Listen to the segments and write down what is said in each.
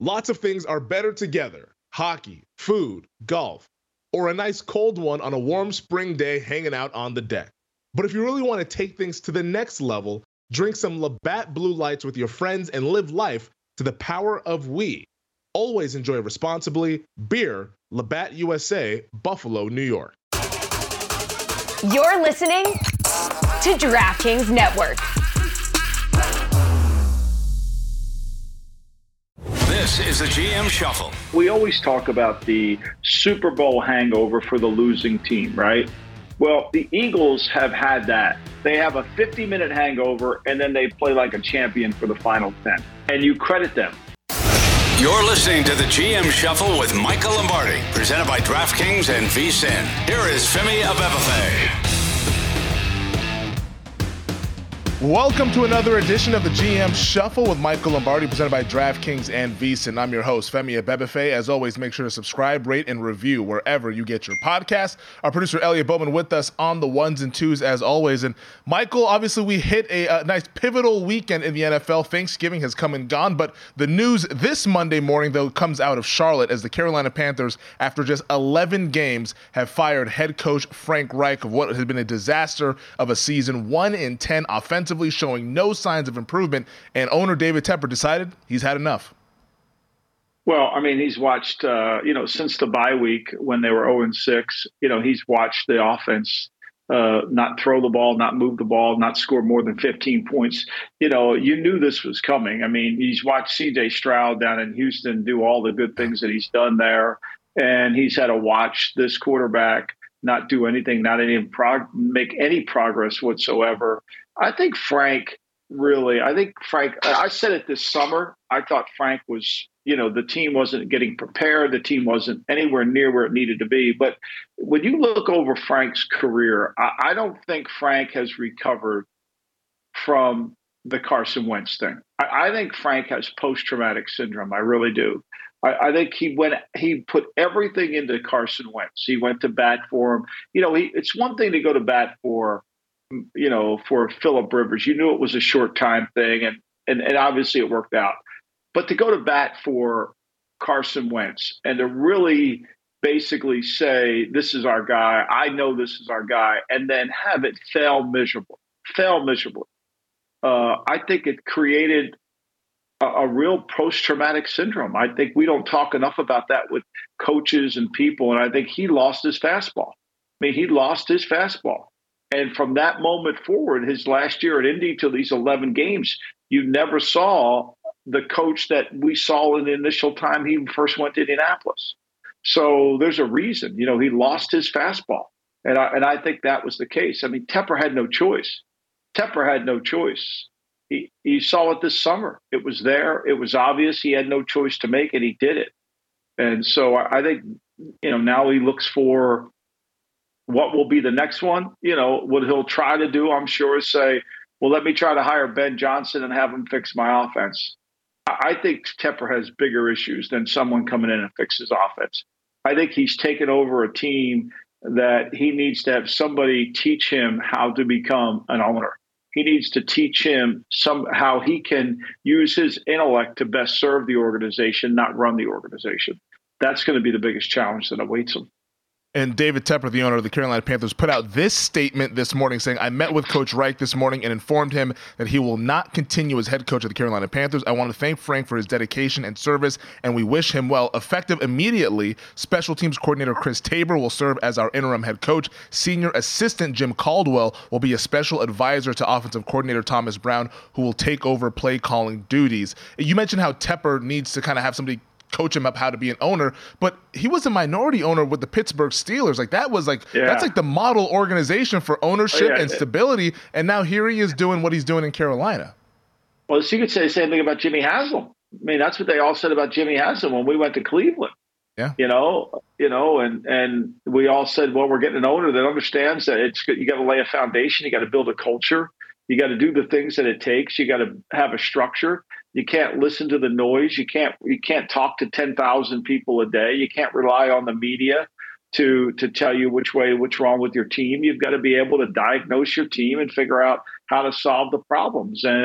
Lots of things are better together. Hockey, food, golf, or a nice cold one on a warm spring day hanging out on the deck. But if you really want to take things to the next level, drink some Labatt Blue Lights with your friends and live life to the power of we. Always enjoy responsibly. Beer, Labatt USA, Buffalo, New York. You're listening to DraftKings Network. This is the GM Shuffle. We always talk about the Super Bowl hangover for the losing team, right? Well, the Eagles have had that. They have a 50-minute hangover, and then they play like a champion for the final 10. And you credit them. You're listening to the GM Shuffle with Michael Lombardi, presented by DraftKings and VSiN. Here is Femi Abebefe. Welcome to another edition of the GM Shuffle with Michael Lombardi, presented by DraftKings and VSiN. I'm your host, Femi Abebefe. As always, make sure to subscribe, rate, and review wherever you get your podcasts. Our producer, Elliot Bowman, with us on the ones and twos, as always. And Michael, obviously, we hit a nice pivotal weekend in the NFL. Thanksgiving has come and gone, but the news this Monday morning, though, comes out of Charlotte as the Carolina Panthers, after just 11 games, have fired head coach Frank Reich of what has been a disaster of a season, 1-10 offensively, showing no signs of improvement, and owner David Tepper decided he's had enough. Well, I mean, he's watched, since the bye week when they were 0-6, he's watched the offense not throw the ball, not move the ball, not score more than 15 points. You knew this was coming. I mean, he's watched C.J. Stroud down in Houston do all the good things that he's done there, and he's had to watch this quarterback not do anything, not any make any progress whatsoever. I think Frank, I said it this summer, I thought Frank was, the team wasn't getting prepared. The team wasn't anywhere near where it needed to be. But when you look over Frank's career, I don't think Frank has recovered from the Carson Wentz thing. I think Frank has post-traumatic syndrome. I really do. I think he put everything into Carson Wentz. He went to bat for him. It's one thing to go to bat for Phillip Rivers. You knew it was a short time thing, and obviously it worked out. But to go to bat for Carson Wentz and to really basically say, this is our guy, I know this is our guy, and then have it fail miserably. I think it created a real post-traumatic syndrome. I think we don't talk enough about that with coaches and people, and I think he lost his fastball. And from that moment forward, his last year at Indy till these 11 games, you never saw the coach that we saw in the initial time he first went to Indianapolis. So there's a reason, he lost his fastball. And I think that was the case. I mean, Tepper had no choice. He saw it this summer. It was there. It was obvious. He had no choice to make, and he did it. And so I think, now he looks for what will be the next one. What he'll try to do, I'm sure, is say, well, let me try to hire Ben Johnson and have him fix my offense. I think Tepper has bigger issues than someone coming in and fix his offense. I think he's taken over a team that he needs to have somebody teach him how to become an owner. He needs to teach him how he can use his intellect to best serve the organization, not run the organization. That's going to be the biggest challenge that awaits him. And David Tepper, the owner of the Carolina Panthers, put out this statement this morning saying, I met with Coach Reich this morning and informed him that he will not continue as head coach of the Carolina Panthers. I want to thank Frank for his dedication and service, and we wish him well. Effective immediately, special teams coordinator Chris Tabor will serve as our interim head coach. Senior assistant Jim Caldwell will be a special advisor to offensive coordinator Thomas Brown, who will take over play calling duties. You mentioned how Tepper needs to kind of have somebody coach him up how to be an owner, but he was a minority owner with the Pittsburgh Steelers. That's like the model organization for ownership and stability. And now here he is doing what he's doing in Carolina. Well, you could say the same thing about Jimmy Haslam. I mean, that's what they all said about Jimmy Haslam when we went to Cleveland. Yeah. And we all said, well, we're getting an owner that understands that you got to lay a foundation. You got to build a culture. You got to do the things that it takes. You got to have a structure. You can't listen to the noise. You can't talk to 10,000 people a day. You can't rely on the media to tell you what's wrong with your team. You've got to be able to diagnose your team and figure out how to solve the problems. And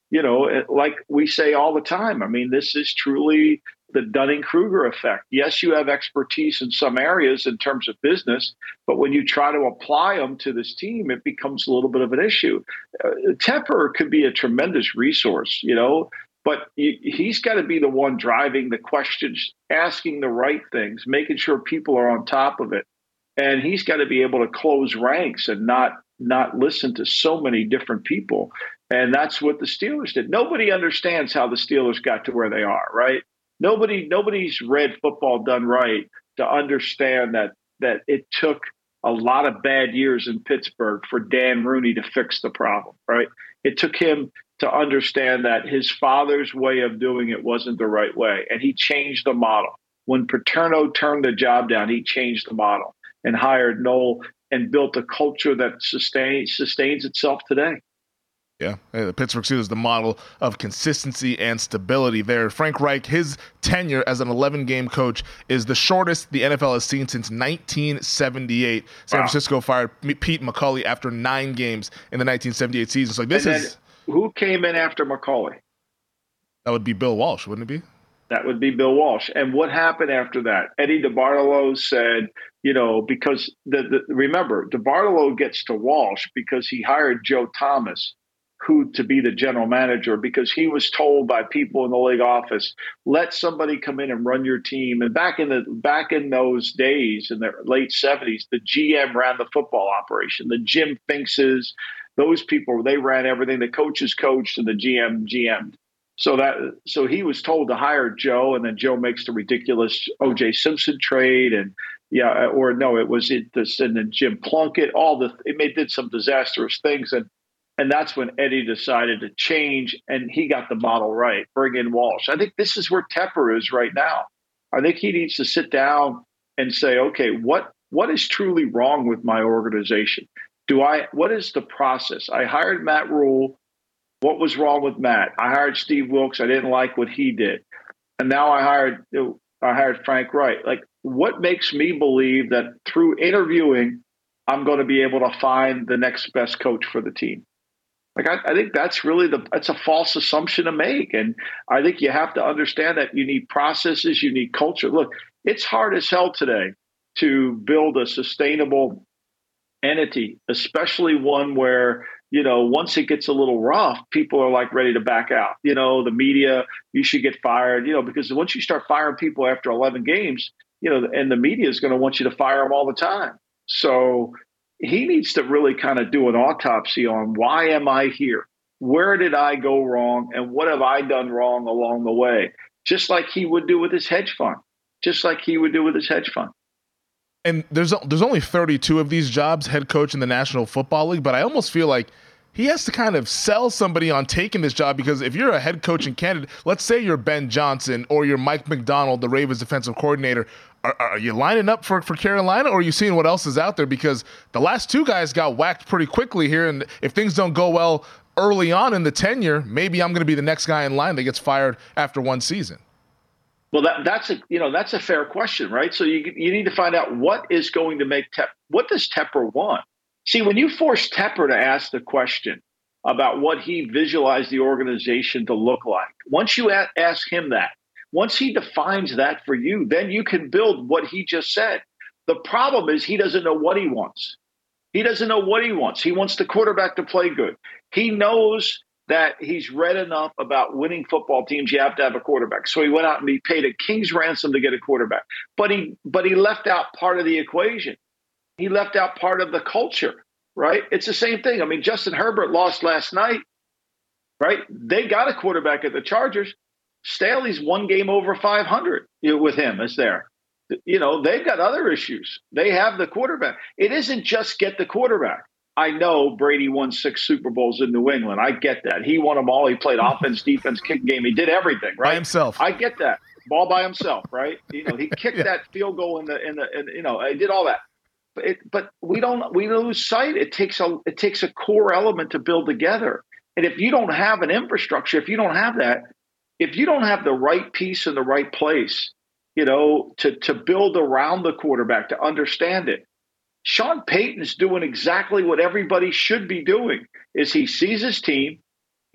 like we say all the time. I mean, this is truly the Dunning-Kruger effect. Yes, you have expertise in some areas in terms of business, but when you try to apply them to this team, it becomes a little bit of an issue. Tepper could be a tremendous resource, but he's got to be the one driving the questions, asking the right things, making sure people are on top of it. And he's got to be able to close ranks and not listen to so many different people. And that's what the Steelers did. Nobody understands how the Steelers got to where they are, right? Nobody's read Football Done Right to understand that it took a lot of bad years in Pittsburgh for Dan Rooney to fix the problem, right? It took him to understand that his father's way of doing it wasn't the right way, and he changed the model. When Paterno turned the job down, he changed the model and hired Noel and built a culture that sustains itself today. Yeah, the Pittsburgh Steelers is the model of consistency and stability there. Frank Reich, his tenure as an 11-game coach is the shortest the NFL has seen since 1978. San Francisco fired Pete McCulley after 9 games in the 1978 season. So who came in after McCulley? That would be Bill Walsh, wouldn't it be? That would be Bill Walsh. And what happened after that? Eddie DeBartolo said, because remember, DeBartolo gets to Walsh because he hired Joe Thomas, who to be the general manager, because he was told by people in the league office, let somebody come in and run your team. And back in those days, in the late 70s, the GM ran the football operation. The Jim Finkses, those people, they ran everything. The coaches coached and the GM GM'd. So he was told to hire Joe, and then Joe makes the ridiculous O.J. Simpson trade, and then Jim Plunkett. Did some disastrous things, and that's when Eddie decided to change, and he got the model right. Bring in Walsh. I think this is where Tepper is right now. I think he needs to sit down and say, okay, what is truly wrong with my organization? What is the process? I hired Matt Rule. What was wrong with Matt? I hired Steve Wilks. I didn't like what he did. And now I hired Frank Reich. Like, what makes me believe that through interviewing, I'm going to be able to find the next best coach for the team? Like, I think that's really that's a false assumption to make. And I think you have to understand that you need processes, you need culture. Look, it's hard as hell today to build a sustainable entity, especially one where, once it gets a little rough, people are like ready to back out. The media, you should get fired, because once you start firing people after 11 games, and the media is going to want you to fire them all the time. So he needs to really kind of do an autopsy on, why am I here? Where did I go wrong? And what have I done wrong along the way? Just like he would do with his hedge fund. And there's only 32 of these jobs, head coach in the National Football League, but I almost feel like he has to kind of sell somebody on taking this job, because if you're a head coaching candidate, let's say you're Ben Johnson or you're Mike McDonald, the Ravens defensive coordinator, are you lining up for Carolina, or are you seeing what else is out there? Because the last 2 guys got whacked pretty quickly here, and if things don't go well early on in the tenure, maybe I'm going to be the next guy in line that gets fired after 1 season. Well, that's a fair question, right? So you need to find out what is going to make what does Tepper want? See, when you force Tepper to ask the question about what he visualized the organization to look like, once you ask him that, once he defines that for you, then you can build what he just said. The problem is he doesn't know what he wants. He wants the quarterback to play good. He knows that he's read enough about winning football teams. You have to have a quarterback. So he went out and he paid a king's ransom to get a quarterback. But he left out part of the equation. He left out part of the culture, right? It's the same thing. I mean, Justin Herbert lost last night, right? They got a quarterback at the Chargers. Staley's 1 game over 500 with him is there. They've got other issues. They have the quarterback. It isn't just get the quarterback. I know Brady won 6 Super Bowls in New England. I get that. He won them all. He played offense, defense, kick game. He did everything, right? By himself. I get that. Ball by himself, right? He kicked that field goal he did all that. But we lose sight. It takes a core element to build together. And if you don't have an infrastructure, if you don't have the right piece in the right place, to build around the quarterback, to understand it. Sean Payton is doing exactly what everybody should be doing. Is he sees his team,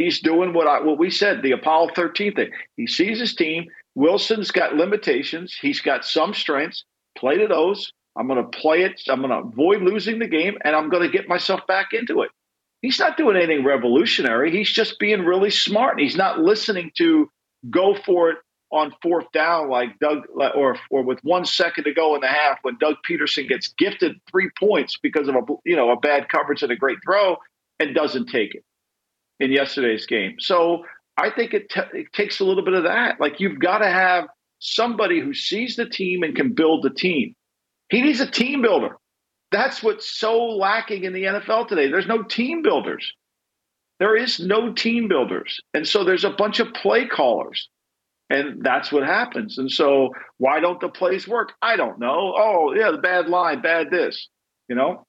He's doing what we said, the Apollo 13 thing. He sees his team. Wilson's got limitations. He's got some strengths. Play to those. I'm going to play it. I'm going to avoid losing the game, and I'm going to get myself back into it. He's not doing anything revolutionary. He's just being really smart. He's not listening to go for it on fourth down like Doug, or with 1 second to go in the half when Doug Peterson gets gifted 3 points because of a bad coverage and a great throw and doesn't take it in yesterday's game. So I think it takes a little bit of that. Like, you've got to have somebody who sees the team and can build the team. He needs a team builder. That's what's so lacking in the NFL today. There's no team builders. There is no team builders. And so there's a bunch of play callers. And that's what happens. And so why don't the plays work? I don't know. Oh, yeah, the bad line, bad this. Well,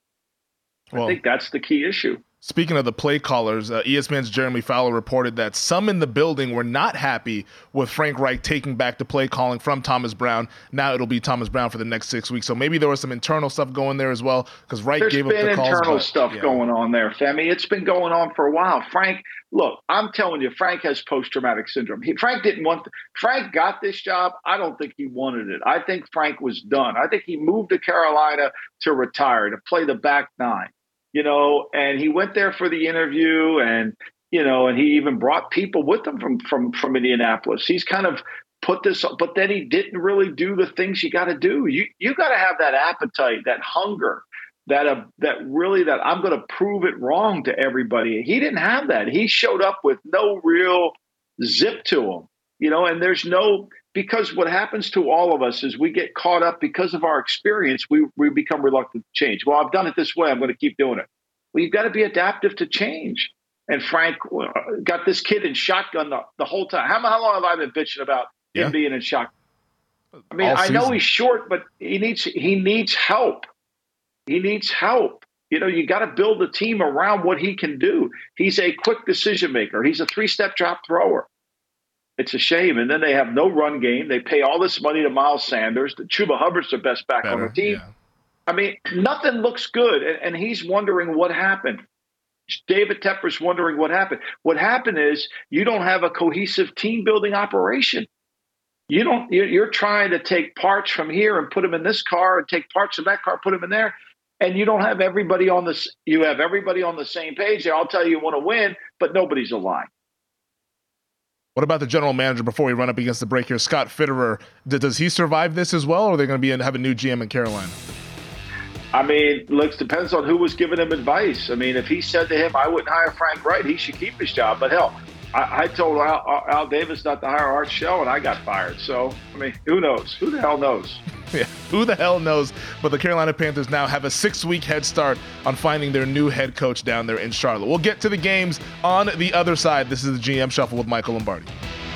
I think that's the key issue. Speaking of the play callers, ESPN's Jeremy Fowler reported that some in the building were not happy with Frank Reich taking back the play calling from Thomas Brown. Now it'll be Thomas Brown for the next 6 weeks. So maybe there was some internal stuff going there as well, because Reich gave up the calls. There's been internal stuff going on there, Femi. It's been going on for a while. Frank, look, I'm telling you, Frank has post-traumatic syndrome. Frank got this job. I don't think he wanted it. I think Frank was done. I think he moved to Carolina to retire, to play the back nine. And he went there for the interview, and he even brought people with him from Indianapolis. He's kind of put this, but then he didn't really do the things you got to do. You got to have that appetite, that hunger, that I'm going to prove it wrong to everybody. He didn't have that. He showed up with no real zip to him, and there's no. Because what happens to all of us is we get caught up because of our experience. We become reluctant to change. Well, I've done it this way. I'm going to keep doing it. Well, you've got to be adaptive to change. And Frank got this kid in shotgun the whole time. How long have I been bitching about him being in shotgun? I mean, I know he's short, but he needs help. He needs help. You got to build a team around what he can do. He's a quick decision maker. He's a 3-step drop thrower. It's a shame. And then they have no run game. They pay all this money to Miles Sanders. Chuba Hubbard's the best back on the team. Yeah. I mean, nothing looks good. And he's wondering what happened. David Tepper's wondering what happened. What happened is you don't have a cohesive team building operation. You're trying to take parts from here and put them in this car, and take parts of that car, put them in there. And you don't have everybody on this. You have everybody on the same page. They all tell you want to win, but nobody's aligned. What about the general manager before we run up against the break here? Scott Fitterer, does he survive this as well, or are they going to have a new GM in Carolina? I mean, look, depends on who was giving him advice. I mean, if he said to him, I wouldn't hire Frank Reich, he should keep his job. But hell, I told Al Davis not to hire Art Shell, and I got fired. So, I mean, who knows? Who the hell knows? Yeah, who the hell knows? But the Carolina Panthers now have a 6-week head start on finding their new head coach down there in Charlotte. We'll get to the games on the other side. This is the GM Shuffle with Michael Lombardi.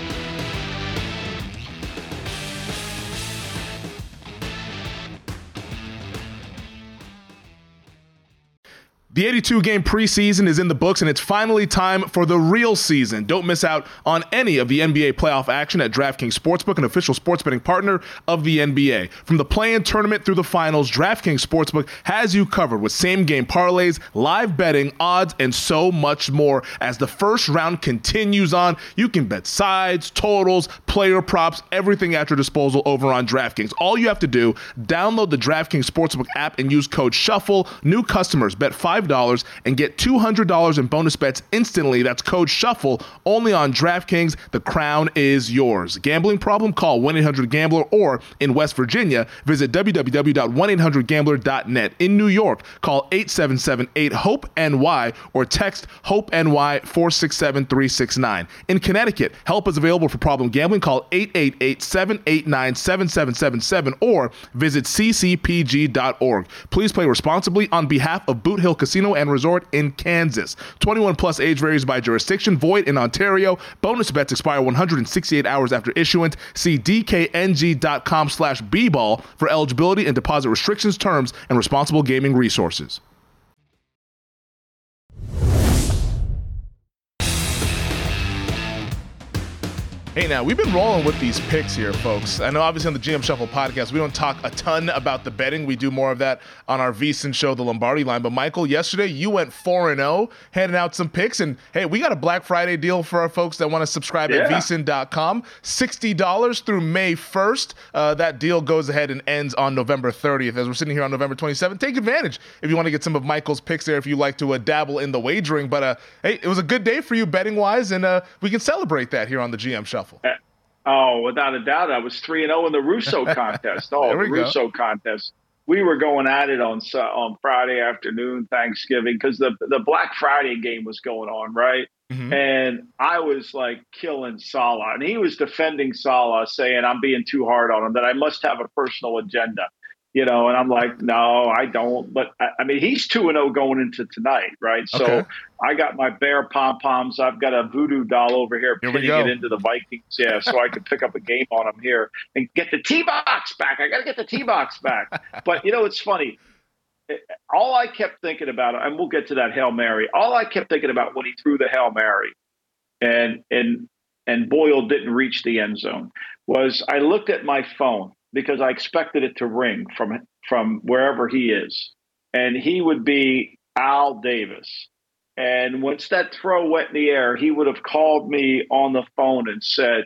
The 82-game preseason is in the books, and it's finally time for the real season. Don't miss out on any of the NBA playoff action at DraftKings Sportsbook, an official sports betting partner of the NBA. From the play-in tournament through the finals, DraftKings Sportsbook has you covered with same-game parlays, live betting, odds, and so much more. As the first round continues on, you can bet sides, totals, player props, everything at your disposal over on DraftKings. All you have to do, download the DraftKings Sportsbook app and use code SHUFFLE. New customers bet $5 and get $200 in bonus bets instantly. That's code SHUFFLE only on DraftKings. The crown is yours. Gambling problem? Call 1-800-GAMBLER, or in West Virginia, visit www.1800gambler.net. In New York, call 877-8-HOPE-NY or text HOPE-NY 467-369. In Connecticut, help is available for problem gambling. Call 888-789-7777 or visit ccpg.org. Please play responsibly on behalf of Boot Hill Casino and Resort in Kansas. 21 plus, age varies by jurisdiction, void in Ontario. Bonus bets expire 168 hours after issuance. See dkng.com/bball for eligibility and deposit restrictions, terms, and responsible gaming resources. Hey, now, we've been rolling with these picks here, folks. I know, obviously, on the GM Shuffle podcast, we don't talk a ton about the betting. We do more of that on our VSiN show, The Lombardi Line. But, Michael, yesterday you went 4-0, handing out some picks. And, hey, we got a Black Friday deal for our folks that want to subscribe at VSiN.com. $60 through May 1st. That deal goes ahead and ends on November 30th. As we're sitting here on November 27th, take advantage if you want to get some of Michael's picks there, if you like to dabble in the wagering. But, hey, it was a good day for you betting-wise, and we can celebrate that here on the GM Shuffle. Oh, without a doubt. I was 3-0 in the Russo contest. Oh, the Russo contest. We were going at it on Friday afternoon, Thanksgiving, because the Black Friday game was going on, right? Mm-hmm. And I was like killing Salah. And he was defending Salah, saying I'm being too hard on him, that I must have a personal agenda. And I'm like, no, I don't. But I mean, he's 2-0 going into tonight, right? Okay. So I got my bear pom-poms. I've got a voodoo doll over here pinning it into the Vikings. Yeah, so I could pick up a game on him here and get the T-box back. I got to get the T-box back. But, it's funny. All I kept thinking about, and we'll get to that Hail Mary, all I kept thinking about when he threw the Hail Mary and Boyle didn't reach the end zone was I looked at my phone, because I expected it to ring from wherever he is. And he would be Al Davis. And once that throw went in the air, he would have called me on the phone and said,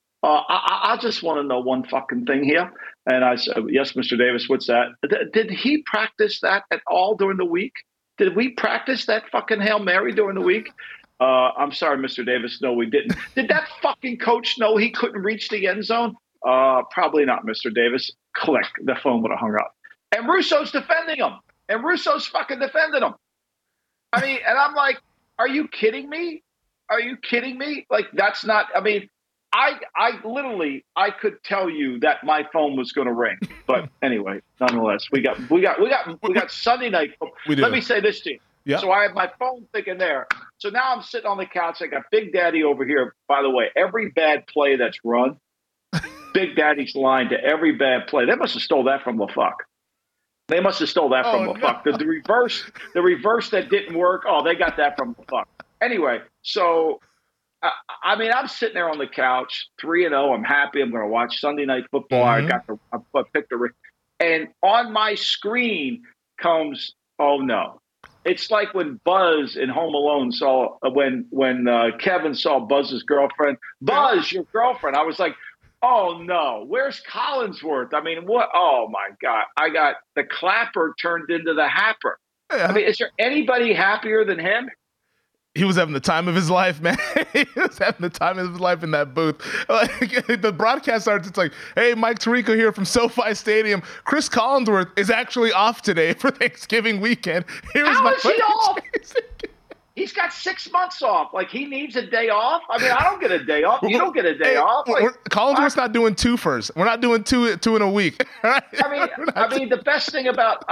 I just want to know one fucking thing here. And I said, yes, Mr. Davis, what's that? Did he practice that at all during the week? Did we practice that fucking Hail Mary during the week? I'm sorry, Mr. Davis. No, we didn't. Did that fucking coach know he couldn't reach the end zone? Probably not, Mr. Davis. Click. The phone would have hung up. And Russo's defending him. And Russo's fucking defending him. I mean, and I'm like, are you kidding me? Are you kidding me? Like, that's not, I mean, I literally, I could tell you that my phone was going to ring. But anyway, nonetheless, we got Sunday night. Let me say this to you. Yep. So I have my phone thinking there. So now I'm sitting on the couch. I got Big Daddy over here. By the way, every bad play that's run, Big Daddy's line to every bad play. They must have stole that from LaFuck. They must have stole that from LaFuck. No. The reverse that didn't work. Oh, they got that from LaFuck. Anyway, so I mean, I'm sitting there on the couch, 3-0. I'm happy. I'm going to watch Sunday Night Football. Mm-hmm. I picked the, and on my screen comes, oh no. It's like when Buzz in Home Alone saw when Kevin saw Buzz's girlfriend. Buzz, your girlfriend. I was like, oh no, where's Collinsworth? I mean, what? Oh my God. I got the clapper turned into the happer. Yeah. I mean, is there anybody happier than him? He was having the time of his life, man. He was having the time of his life in that booth. Like, the broadcast starts, it's like, hey, Mike Tirico here from SoFi Stadium. Chris Collinsworth is actually off today for Thanksgiving weekend. How is he off? He's got 6 months off. Like, he needs a day off. I mean, I don't get a day off. You don't get a day off. Like, Collinsworth's not doing two first. We're not doing two in a week. Right? I mean, the best thing about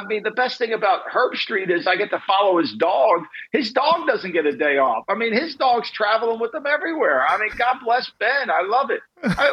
Herb Street is I get to follow his dog. His dog doesn't get a day off. I mean, his dog's traveling with him everywhere. I mean, God bless Ben. I love it.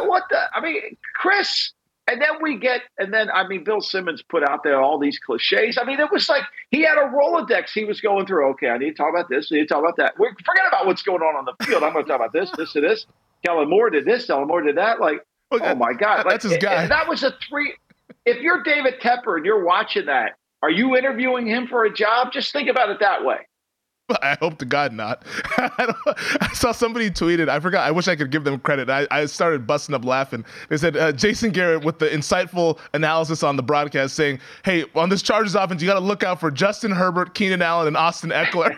Chris. And then Bill Simmons put out there all these cliches. I mean, it was like he had a Rolodex he was going through. Okay, I need to talk about this. I need to talk about that. Forget about what's going on the field. I'm going to talk about this, this, and this. Kellen Moore did this. Kellen Moore did that. Like, oh, my God. That's his guy. That was if you're David Tepper and you're watching that, are you interviewing him for a job? Just think about it that way. I hope to God not. I saw somebody tweeted, I forgot, I wish I could give them credit. I started busting up laughing. They said, Jason Garrett with the insightful analysis on the broadcast saying, hey, on this Chargers offense, you got to look out for Justin Herbert, Keenan Allen, and Austin Eckler.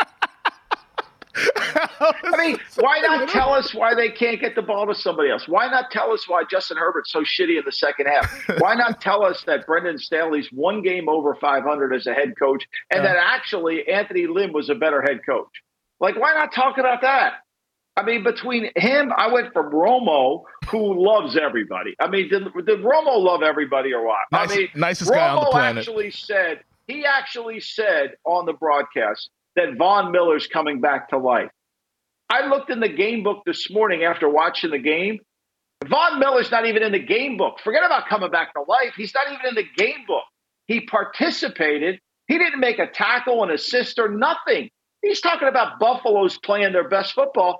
I mean, why not tell us why they can't get the ball to somebody else? Why not tell us why Justin Herbert's so shitty in the second half? Why not tell us that Brendan Staley's one game over 500 as a head coach and that actually Anthony Lynn was a better head coach? Like, why not talk about that? I mean, between him, I went from Romo, who loves everybody. I mean, did Romo love everybody or what? Nicest guy on the planet. He actually said on the broadcast that Von Miller's coming back to life. I looked in the game book this morning after watching the game. Von Miller's not even in the game book. Forget about coming back to life. He's not even in the game book. He participated. He didn't make a tackle, an assist, or nothing. He's talking about Buffalo's playing their best football.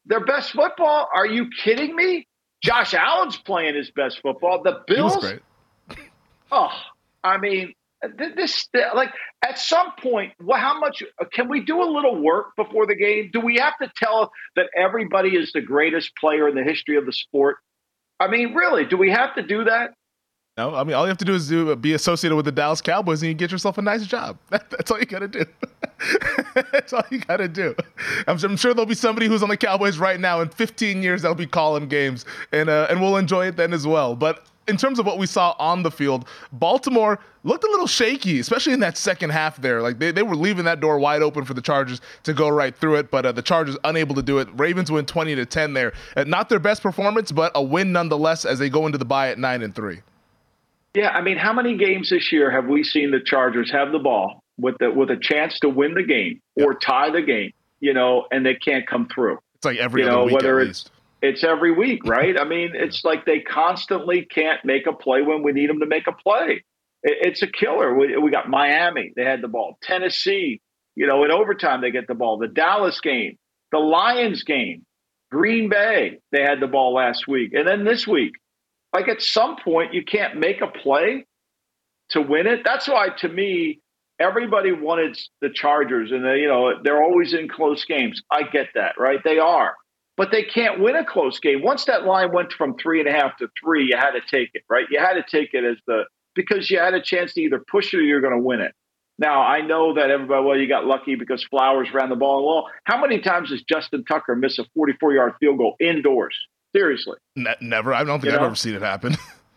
their best football? Are you kidding me? Josh Allen's playing his best football. The Bills. He was great. Oh, I mean, this like at some point, how much can we do a little work before the game? Do we have to tell that everybody is the greatest player in the history of the sport? I mean, really, do we have to do that? No, I mean, all you have to do is be associated with the Dallas Cowboys and you get yourself a nice job. That's all you got to do. That's all you got to do. I'm sure there'll be somebody who's on the Cowboys right now in 15 years that'll be calling games, and we'll enjoy it then as well. But in terms of what we saw on the field, Baltimore looked a little shaky, especially in that second half there. Like they were leaving that door wide open for the Chargers to go right through it, but the Chargers unable to do it. Ravens win 20-10 there. Not their best performance, but a win nonetheless as they go into the bye at 9-3. Yeah, I mean, how many games this year have we seen the Chargers have the ball with a chance to win the game or tie the game, and they can't come through? It's like every other week whether at least. It's every week, right? I mean, it's like they constantly can't make a play when we need them to make a play. It's a killer. We got Miami. They had the ball. Tennessee, in overtime, they get the ball. The Dallas game, the Lions game, Green Bay, they had the ball last week. And then this week, like at some point, you can't make a play to win it. That's why, to me, everybody wanted the Chargers, and they're always in close games. I get that, right? They are. But they can't win a close game. Once that line went from 3.5 to 3, you had to take it, right? You had to take it because you had a chance to either push it or you're going to win it. Now, I know that everybody, you got lucky because Flowers ran the ball. Well, how many times does Justin Tucker miss a 44-yard field goal indoors? Seriously. Never. I don't think I've ever seen it happen.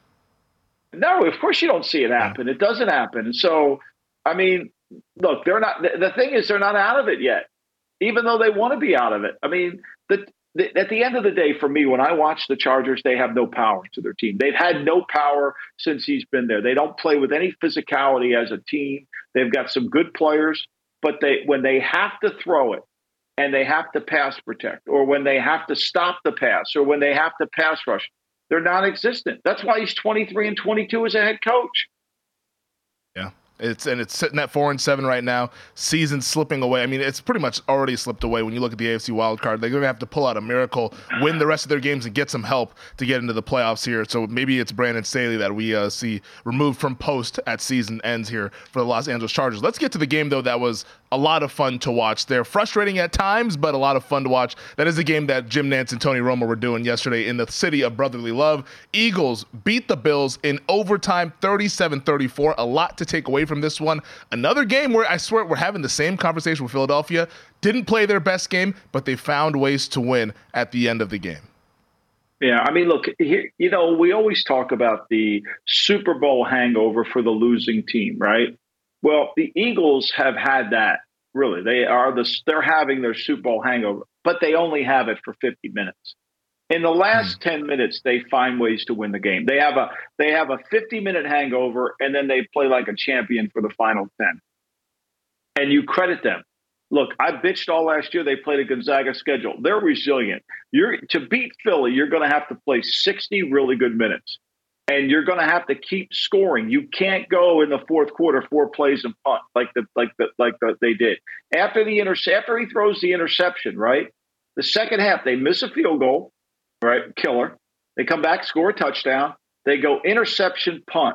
No, of course you don't see it happen. It doesn't happen. And so, I mean, look, they're not. The thing is, they're not out of it yet, even though they want to be out of it. I mean, at the end of the day, for me, when I watch the Chargers, they have no power to their team. They've had no power since he's been there. They don't play with any physicality as a team. They've got some good players, but when they have to throw it and they have to pass protect, or when they have to stop the pass, or when they have to pass rush, they're non-existent. That's why he's 23-22 as a head coach. Yeah. It's sitting at 4-7 right now. Season slipping away. I mean, it's pretty much already slipped away when you look at the AFC wildcard. They're going to have to pull out a miracle, win the rest of their games, and get some help to get into the playoffs here. So maybe it's Brandon Staley that we see removed from post at season ends here for the Los Angeles Chargers. Let's get to the game, though, that was a lot of fun to watch. They're frustrating at times, but a lot of fun to watch. That is the game that Jim Nantz and Tony Romo were doing yesterday in the city of brotherly love. Eagles beat the Bills in overtime, 37-34. A lot to take away from this one. Another game where I swear we're having the same conversation with Philadelphia. Didn't play their best game, but they found ways to win at the end of the game. Yeah, I mean, look, here, we always talk about the Super Bowl hangover for the losing team, right? Well, the Eagles have had that, really. They're having their Super Bowl hangover, but they only have it for 50 minutes. In the last 10 minutes, they find ways to win the game. They have a 50-minute hangover, and then they play like a champion for the final 10. And you credit them. Look, I bitched all last year. They played a Gonzaga schedule. They're resilient. To beat Philly, you're going to have to play 60 really good minutes. And you're going to have to keep scoring. You can't go in the fourth quarter 4 plays and punt like they did. After he throws the interception, right? The second half, they miss a field goal, right? Killer. They come back, score a touchdown. They go interception, punt,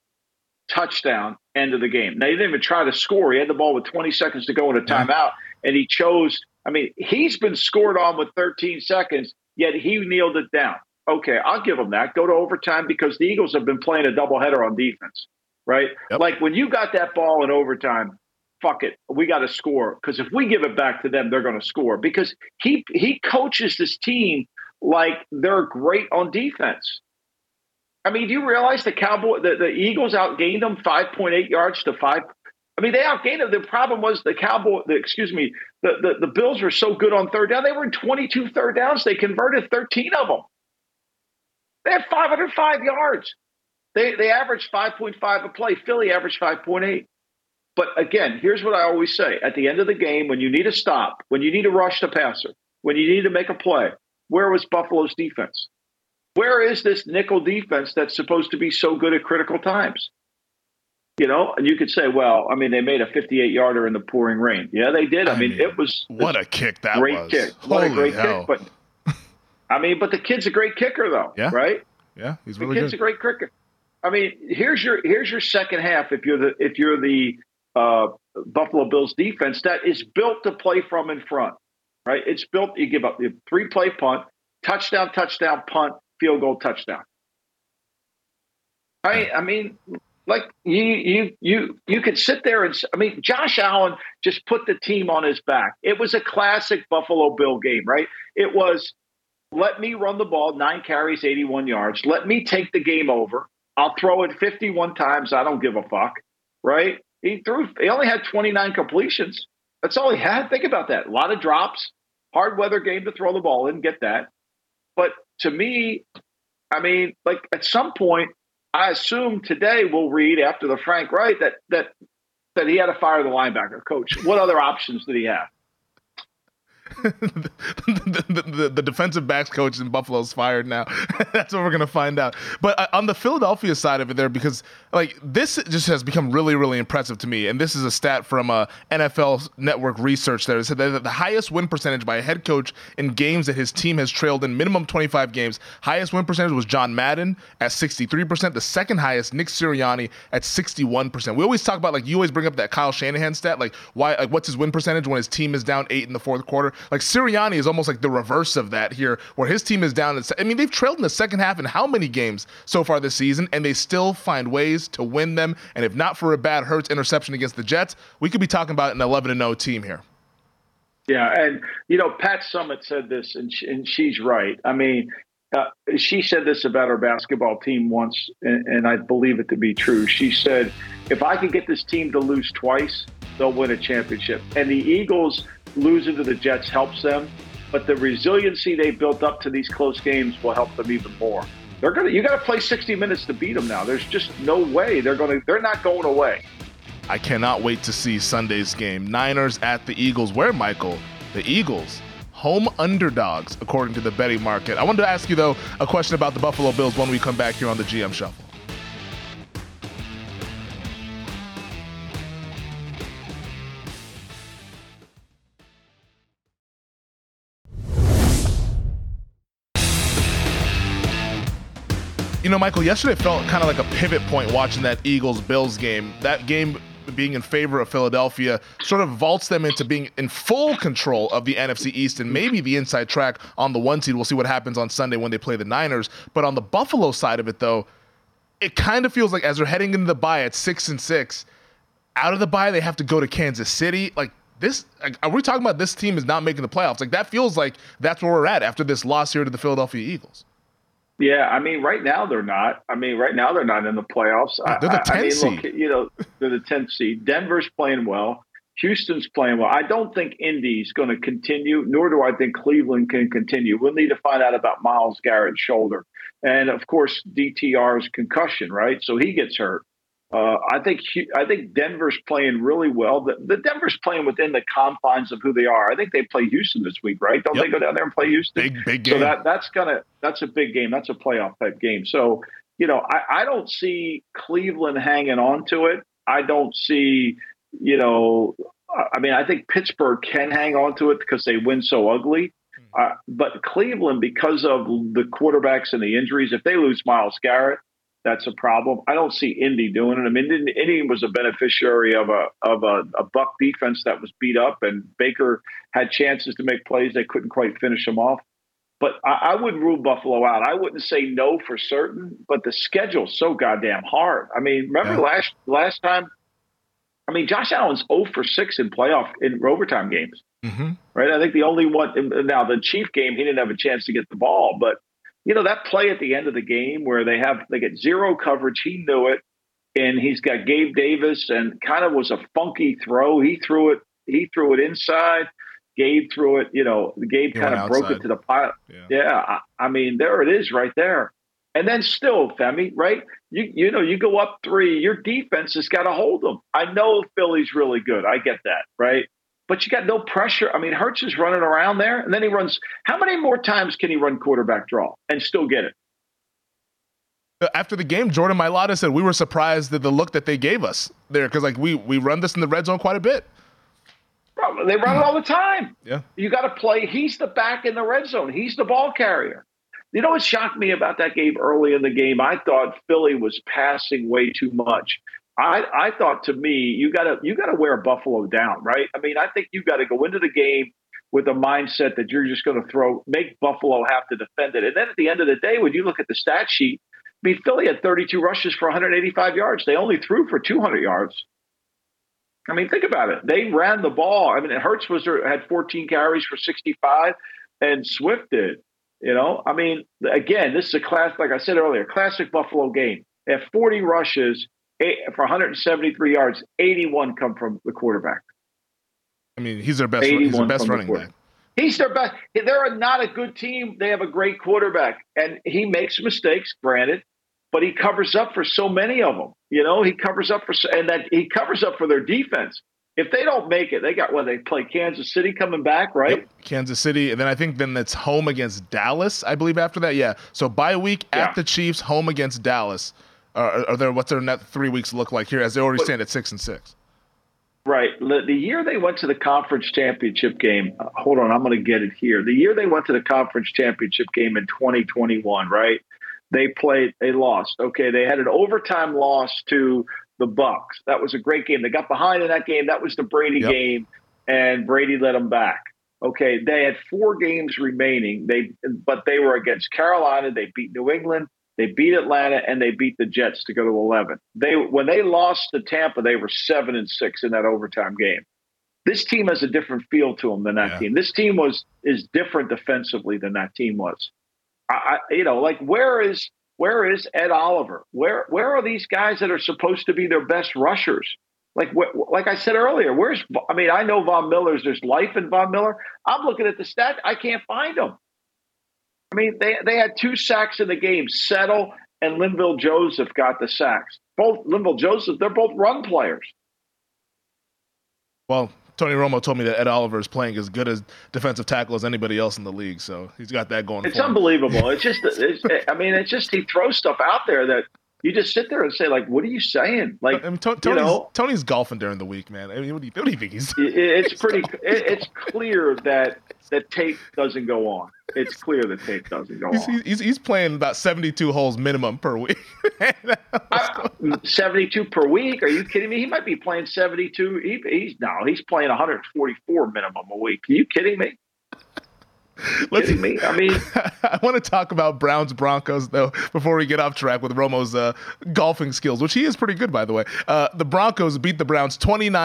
touchdown, end of the game. Now, he didn't even try to score. He had the ball with 20 seconds to go in a timeout, and he chose. I mean, he's been scored on with 13 seconds, yet he kneeled it down. Okay, I'll give them that. Go to overtime because the Eagles have been playing a doubleheader on defense, right? Yep. Like when you got that ball in overtime, fuck it, we got to score because if we give it back to them, they're going to score because he coaches this team like they're great on defense. I mean, do you realize the Eagles outgained them 5.8 yards to 5? I mean, they outgained them. The problem was the Bills were so good on third down. They were in 22 third downs. They converted 13 of them. They had 505 yards. They averaged 5.5 a play. Philly averaged 5.8. But again, here's what I always say. At the end of the game, when you need a stop, when you need to rush the passer, when you need to make a play, where was Buffalo's defense? Where is this nickel defense that's supposed to be so good at critical times? And you could say, well, I mean, they made a 58-yarder in the pouring rain. Yeah, they did. I mean, it was what a kick that great was. Kick. What a great hell. kick. But I mean, but the kid's a great kicker, though. Yeah. Right? Yeah, he's really the kid's good. a great kicker. I mean, here's your second half. If you're the Buffalo Bills defense that is built to play from in front, right? It's built. You give up the 3-play punt, touchdown, punt, field goal, touchdown. I mean, like you could sit there and I mean, Josh Allen just put the team on his back. It was a classic Buffalo Bill game, right? It was, let me run the ball, 9 carries, 81 yards. Let me take the game over. I'll throw it 51 times. I don't give a fuck, right? He only had 29 completions. That's all he had. Think about that. A lot of drops, hard weather game to throw the ball in, get that. But to me, I mean, like at some point, I assume today we'll read after the Frank Wright that he had to fire the linebacker coach. What other options did he have? the defensive backs coach in Buffalo's fired now. That's what we're going to find out. But on the Philadelphia side of it there, because like this just has become really, really impressive to me. And this is a stat from NFL Network research there. It said that the highest win percentage by a head coach in games that his team has trailed in minimum 25 games, highest win percentage was John Madden at 63%. The second highest, Nick Sirianni at 61%. We always talk about, like, you always bring up that Kyle Shanahan stat, like what's his win percentage when his team is down 8 in the fourth quarter. Like Sirianni is almost like the reverse of that here, where his team is down. I mean, they've trailed in the second half in how many games so far this season, and they still find ways to win them. And if not for a bad Hurts interception against the Jets, we could be talking about an 11-0 team here. Yeah, and Pat Summitt said this, and she's right. I mean, she said this about her basketball team once, and I believe it to be true. She said, if I could get this team to lose twice, they'll win a championship. And the Eagles losing to the Jets helps them, but the resiliency they built up to these close games will help them even more. You got to play 60 minutes to beat them now. There's just no way they're not going away. I cannot wait to see Sunday's game. Niners at the Eagles. Where, Michael? The Eagles, home underdogs, according to the betting market. I wanted to ask you, though, a question about the Buffalo Bills when we come back here on the GM Shuffle. Michael, yesterday felt kind of like a pivot point watching that Eagles-Bills game. That game being in favor of Philadelphia sort of vaults them into being in full control of the NFC East and maybe the inside track on the 1 seed. We'll see what happens on Sunday when they play the Niners. But on the Buffalo side of it, though, it kind of feels like as they're heading into the bye at 6-6, out of the bye, they have to go to Kansas City. Like, this, are we talking about this team is not making the playoffs? Like, that feels like that's where we're at after this loss here to the Philadelphia Eagles. Yeah, I mean, right now they're not. I mean, right now they're not in the playoffs. They're the 10th seed. Look, they're the 10th seed. Denver's playing well. Houston's playing well. I don't think Indy's going to continue, nor do I think Cleveland can continue. We'll need to find out about Myles Garrett's shoulder. And, of course, DTR's concussion, right? So he gets hurt. I think Denver's playing really well. The Denver's playing within the confines of who they are. I think they play Houston this week, right? Don't they go down there and play Houston? Big game. So that's a big game. That's a playoff type game. So, I don't see Cleveland hanging on to it. I don't see, I think Pittsburgh can hang on to it because they win so ugly. But Cleveland, because of the quarterbacks and the injuries, if they lose Myles Garrett, that's a problem. I don't see Indy doing it. I mean, Indy was a beneficiary of a Buck defense that was beat up, and Baker had chances to make plays. They couldn't quite finish them off. But I wouldn't rule Buffalo out. I wouldn't say no for certain, but the schedule's so goddamn hard. I mean, remember last time? I mean, Josh Allen's 0 for 6 in overtime games, right? I think the only one now the Chief game, he didn't have a chance to get the ball, but that play at the end of the game where they get zero coverage, he knew it, and he's got Gabe Davis, and kind of was a funky throw. He threw it inside. Gabe threw it, Gabe kind of broke it to the pile. Yeah. I mean, there it is right there. And then still, Femi, right? You go up 3, your defense has got to hold them. I know Philly's really good. I get that, right? But you got no pressure. I mean, Hurts is running around there, and then he runs. How many more times can he run quarterback draw and still get it? After the game, Jordan Mailata said we were surprised at the look that they gave us there because, like, we run this in the red zone quite a bit. They run it all the time. Yeah. You got to play. He's the back in the red zone. He's the ball carrier. You know what shocked me about that game early in the game? I thought Philly was passing way too much. I thought, to me, you got to wear Buffalo down, right? I mean, I think you got to go into the game with a mindset that you're just going to make Buffalo have to defend it. And then at the end of the day, when you look at the stat sheet, I mean, Philly had 32 rushes for 185 yards. They only threw for 200 yards. I mean, think about it. They ran the ball. I mean, Hurts had 14 carries for 65, and Swift did. You know, I mean, again, this is like I said earlier, classic Buffalo game. They have 40 rushes for 173 yards. 81 come from the quarterback. I mean, he's their best. He's their best running back. He's their best. They're not a good team. They have a great quarterback, and he makes mistakes, granted, but he covers up for so many of them. You know, he covers up he covers up for their defense. If they don't make it, they play Kansas City coming back, right? Yep. Kansas City, and then I think it's home against Dallas, I believe, after that. Yeah. So bye week at the Chiefs, home against Dallas. What's their net 3 weeks look like here as they already stand at 6-6? Right. The year they went to the conference championship game, hold on, I'm going to get it here. The year they went to the conference championship game in 2021, right? They lost. Okay, they had an overtime loss to the Bucks. That was a great game. They got behind in that game. That was the Brady game, and Brady let them back. Okay, they had 4 games remaining. But they were against Carolina. They beat New England. They beat Atlanta, and they beat the Jets to go to 11. When they lost to Tampa, they were 7-6 in that overtime game. This team has a different feel to them than that team. This team is different defensively than that team was. Where is Ed Oliver? Where are these guys that are supposed to be their best rushers? Like I said earlier, I know Von Miller's. There's life in Von Miller. I'm looking at the stat. I can't find him. I mean, they had 2 sacks in the game. Settle and Linval Joseph got the sacks. Both Linval Joseph, they're both run players. Well, Tony Romo told me that Ed Oliver is playing as good as defensive tackle as anybody else in the league, so he's got that going. It's unbelievable. It's just he throws stuff out there that you just sit there and say, like, what are you saying? Like, I mean, Tony's golfing during the week, man. I mean, what do you think he's? It's clear that tape doesn't go on. It's clear the tape doesn't go on. He's playing about 72 holes minimum per week. 72 per week? Are you kidding me? He might be playing 72. He's playing 144 minimum a week. Are you kidding me? Kidding me? I mean, I want to talk about Browns Broncos though before we get off track with Romo's golfing skills, which he is pretty good, by the way. The Broncos beat the Browns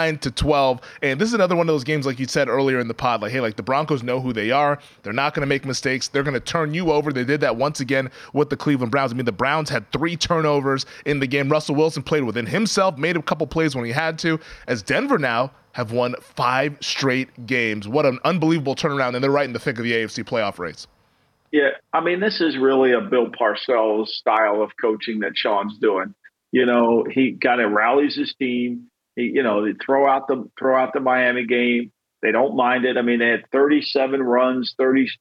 29-12, and this is another one of those games, like you said earlier in the pod, like, hey, like the Broncos know who they are. They're not going to make mistakes. They're going to turn you over. They did that once again with the Cleveland Browns. I mean, the Browns had 3 turnovers in the game. Russell Wilson played within himself, made a couple plays when he had to. As Denver now have won 5 straight games. What an unbelievable turnaround, and they're right in the thick of the AFC playoff race. Yeah, I mean, this is really a Bill Parcells style of coaching that Sean's doing. You know, he kind of rallies his team. They throw out the Miami game. They don't mind it. I mean, they had 37 runs,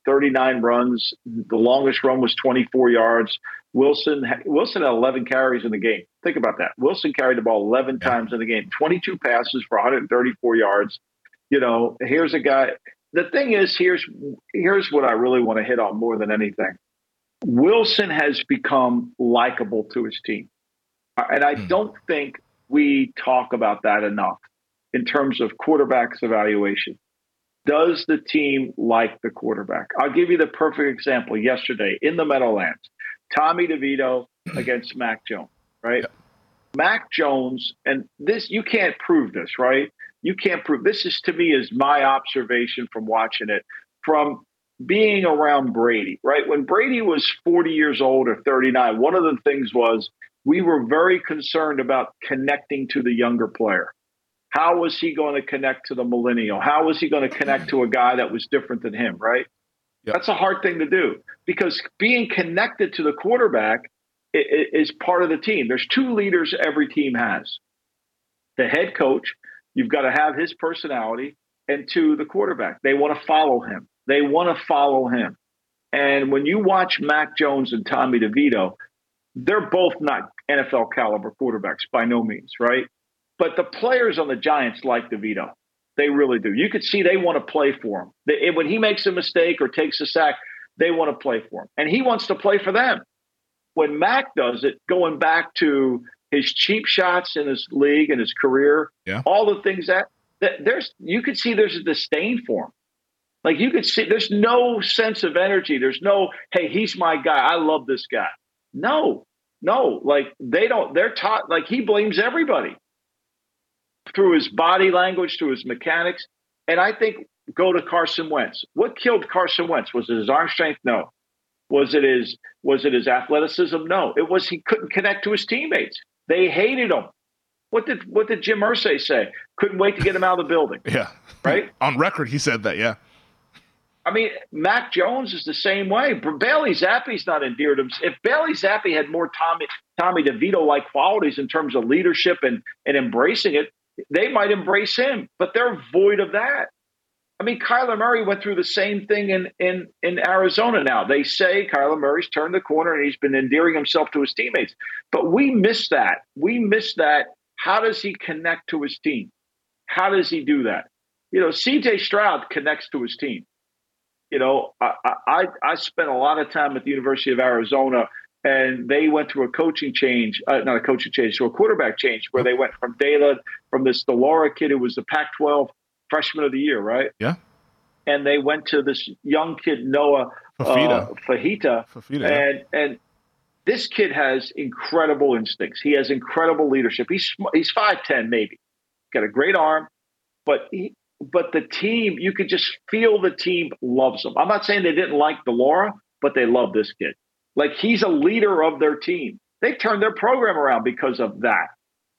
39 runs. The longest run was 24 yards. Wilson had 11 carries in the game. Think about that. Wilson carried the ball 11 times in the game, 22 passes for 134 yards. You know, here's a guy. The thing is, here's what I really want to hit on more than anything. Wilson has become likable to his team. And I don't think we talk about that enough in terms of quarterback's evaluation. Does the team like the quarterback? I'll give you the perfect example yesterday in the Meadowlands. Tommy DeVito against Mac Jones, right? Yeah. Mac Jones, and this, you can't prove this, right? You can't prove this. To me is my observation from watching it, from being around Brady, right? When Brady was 40 years old or 39, one of the things was we were very concerned about connecting to the younger player. How was he going to connect to the millennial? How was he going to connect to a guy that was different than him, right? Yep. That's a hard thing to do because being connected to the quarterback is part of the team. There's 2 leaders every team has. The head coach, you've got to have his personality, and 2, the quarterback. They want to follow him. And when you watch Mac Jones and Tommy DeVito, they're both not NFL caliber quarterbacks by no means, right? But the players on the Giants like DeVito. They really do. You could see they want to play for him. When he makes a mistake or takes a sack, they want to play for him. And he wants to play for them. When Mac does it, going back to his cheap shots in his league and his career, all the things that you could see there's a disdain for him. Like you could see there's no sense of energy. There's no, hey, he's my guy. I love this guy. No, like they're taught, like he blames everybody through his body language, through his mechanics. And I think go to Carson Wentz. What killed Carson Wentz? Was it his arm strength? No. Was it his athleticism? No. It was he couldn't connect to his teammates. They hated him. What did Jim Irsay say? Couldn't wait to get him out of the building. Yeah. Right? On record, he said that, yeah. I mean, Mac Jones is the same way. Bailey Zappe's not endeared him. If Bailey Zappe had more Tommy DeVito-like qualities in terms of leadership and embracing it, they might embrace him. But they're void of that. I mean, Kyler Murray went through the same thing in Arizona now. They say Kyler Murray's turned the corner and he's been endearing himself to his teammates. But we miss that. We miss that. How does he connect to his team? How does he do that? You know, C.J. Stroud connects to his team. You know, I spent a lot of time at the University of Arizona, and they went through a coaching change, not a coaching change, so a quarterback change, where they went from this DeLaura kid who was the Pac-12 freshman of the year, right? Yeah. And they went to this young kid, Noah Fahita. And this kid has incredible instincts. He has incredible leadership. He's 5'10", maybe. Got a great arm, but the team, you could just feel the team loves him. I'm not saying they didn't like DeLaura, but they love this kid. Like he's a leader of their team. They've turned their program around because of that.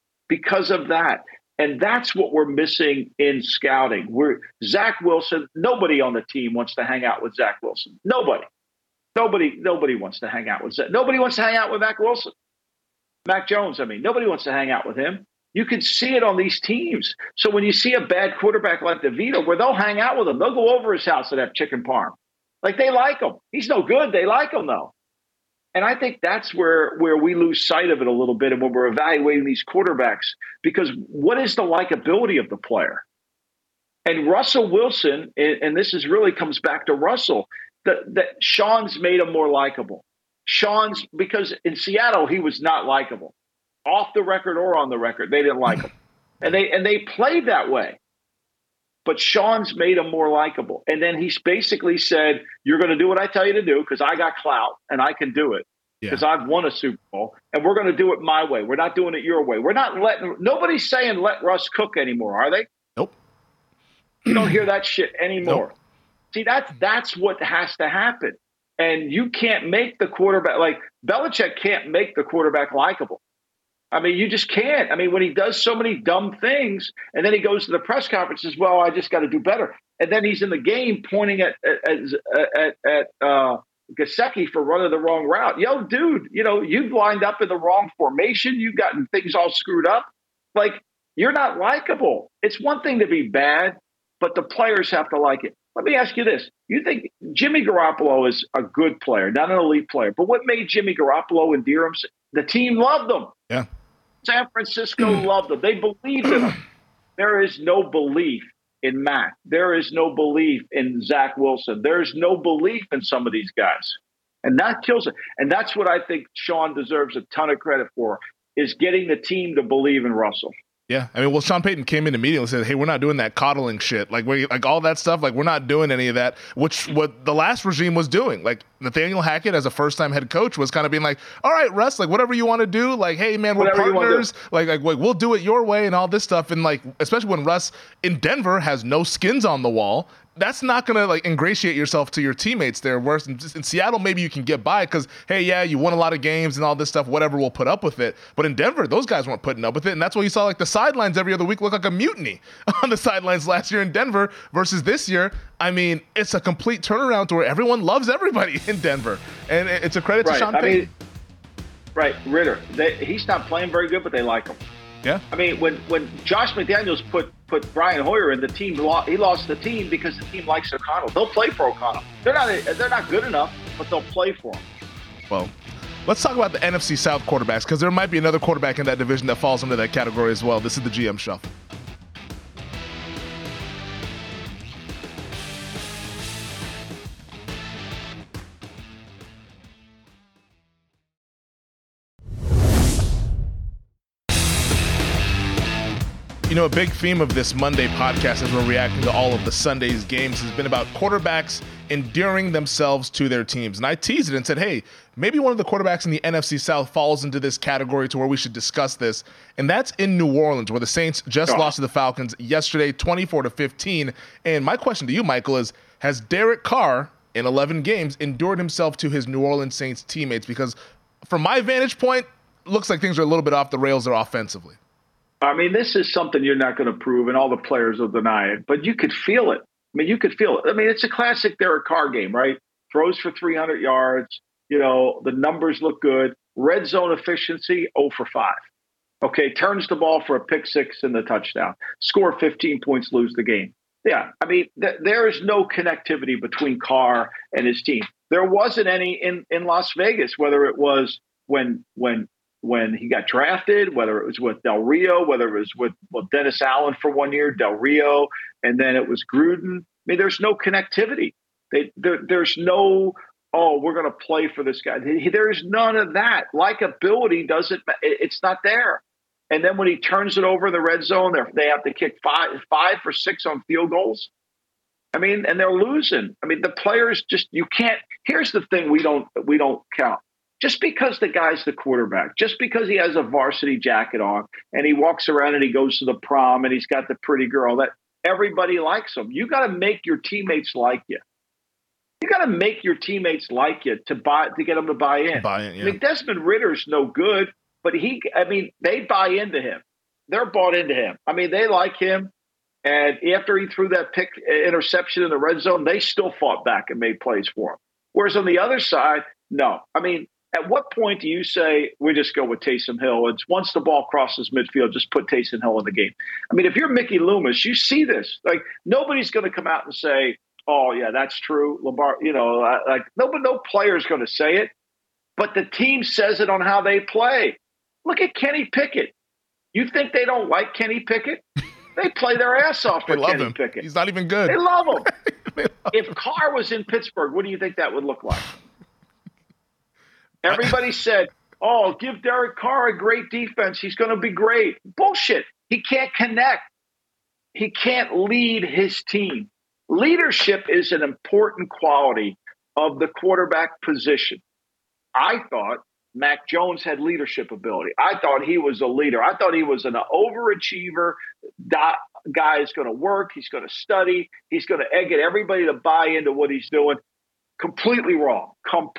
And that's what we're missing in scouting. Zach Wilson, nobody on the team wants to hang out with Zach Wilson. Nobody wants to hang out with Zach. Nobody wants to hang out with Mac Wilson. Mac Jones, nobody wants to hang out with him. You can see it on these teams. So when you see a bad quarterback like DeVito, where they'll hang out with him, they'll go over his house and have chicken parm. Like they like him. He's no good. They like him though. And I think that's where we lose sight of it a little bit. And when we're evaluating these quarterbacks, because what is the likability of the player? And Russell Wilson, and this is really comes back to Russell, that Sean's made him more likable. Because in Seattle, he was not likable. Off the record or on the record, they didn't like him. And they played that way. But Sean's made him more likable. And then he's basically said, you're going to do what I tell you to do because I got clout and I can do it because I've won a Super Bowl. And we're going to do it my way. We're not doing it your way. Nobody's saying let Russ cook anymore, are they? Nope. You don't hear that shit anymore. Nope. See, that's what has to happen. And you can't make the quarterback, like Belichick can't make the quarterback likable. You just can't. When he does so many dumb things and then he goes to the press conference and says, well, I just got to do better. And then he's in the game pointing at Gesicki for running the wrong route. Yo, dude, you've lined up in the wrong formation. You've gotten things all screwed up. Like, you're not likable. It's one thing to be bad, but the players have to like it. Let me ask you this. You think Jimmy Garoppolo is a good player, not an elite player, but what made Jimmy Garoppolo endear him? The team loved him. Yeah. San Francisco loved him. They believed in him. There is no belief in Mac. There is no belief in Zach Wilson. There is no belief in some of these guys. And that kills it. And that's what I think Sean deserves a ton of credit for, is getting the team to believe in Russell. Yeah, Sean Payton came in immediately and said, hey, we're not doing that coddling shit. Like all that stuff, we're not doing any of that, what the last regime was doing. Like, Nathaniel Hackett, as a first-time head coach, was kind of being like, all right, Russ, whatever you want to do, hey, man, we're partners. Like, we'll do it your way and all this stuff. And, especially when Russ in Denver has no skins on the wall, that's not going to, ingratiate yourself to your teammates there. Whereas in Seattle, maybe you can get by because, hey, yeah, you won a lot of games and all this stuff, whatever, we'll put up with it. But in Denver, those guys weren't putting up with it. And that's why you saw, the sidelines every other week look like a mutiny on the sidelines last year in Denver versus this year. It's a complete turnaround to where everyone loves everybody in Denver. And it's a credit to Sean Payton. Right, Ritter. He's not playing very good, but they like him. Yeah. When Josh McDaniels put Brian Hoyer in the team, he lost the team because the team likes O'Connell. They'll play for O'Connell. They're not good enough, but they'll play for him. Well, let's talk about the NFC South quarterbacks, because there might be another quarterback in that division that falls into that category as well. This is the GM Shuffle. You know, a big theme of this Monday podcast as we're reacting to all of the Sunday's games has been about quarterbacks endearing themselves to their teams. And I teased it and said, hey, maybe one of the quarterbacks in the NFC South falls into this category to where we should discuss this. And that's in New Orleans, where the Saints just lost to the Falcons yesterday, 24-15. And my question to you, Michael, is has Derek Carr in 11 games endured himself to his New Orleans Saints teammates? Because from my vantage point, looks like things are a little bit off the rails there offensively. I mean, this is something you're not going to prove, and all the players will deny it, but you could feel it. I mean, you could feel it. I mean, it's a classic Derek Carr game, right? Throws for 300 yards. You know, the numbers look good. Red zone efficiency, 0 for 5. Okay, turns the ball for a pick six and the touchdown. Score 15 points, lose the game. Yeah, I mean, there is no connectivity between Carr and his team. There wasn't any in Las Vegas, whether it was when he got drafted, whether it was with Del Rio, whether it was with Dennis Allen for 1 year, Del Rio, and then it was Gruden. I mean, there's no connectivity. There's no, we're going to play for this guy. There's none of that. Likability it's not there. And then when he turns it over in the red zone, they have to kick 5 for 6 on field goals. I mean, and they're losing. I mean, the players you can't. Here's the thing we don't count. Just because the guy's the quarterback, just because he has a varsity jacket on and he walks around and he goes to the prom and he's got the pretty girl, that everybody likes him. You got to make your teammates like you. You got to make your teammates like you to get them to buy in. Yeah. I mean, Desmond Ritter's no good, but they buy into him. They're bought into him. I mean, they like him. And after he threw that interception in the red zone, they still fought back and made plays for him. Whereas on the other side, no. I mean, at what point do you say we just go with Taysom Hill? It's once the ball crosses midfield, just put Taysom Hill in the game. I mean, if you're Mickey Loomis, you see this. Like, nobody's going to come out and say, "Oh, yeah, that's true." No player's going to say it, but the team says it on how they play. Look at Kenny Pickett. You think they don't like Kenny Pickett? They play their ass off for Kenny Pickett. He's not even good. They love him. If Carr was in Pittsburgh, what do you think that would look like? Everybody said, give Derek Carr a great defense. He's going to be great. Bullshit. He can't connect. He can't lead his team. Leadership is an important quality of the quarterback position. I thought Mac Jones had leadership ability. I thought he was a leader. I thought he was an overachiever. Guy is going to work. He's going to study. He's going to get everybody to buy into what he's doing. Completely wrong,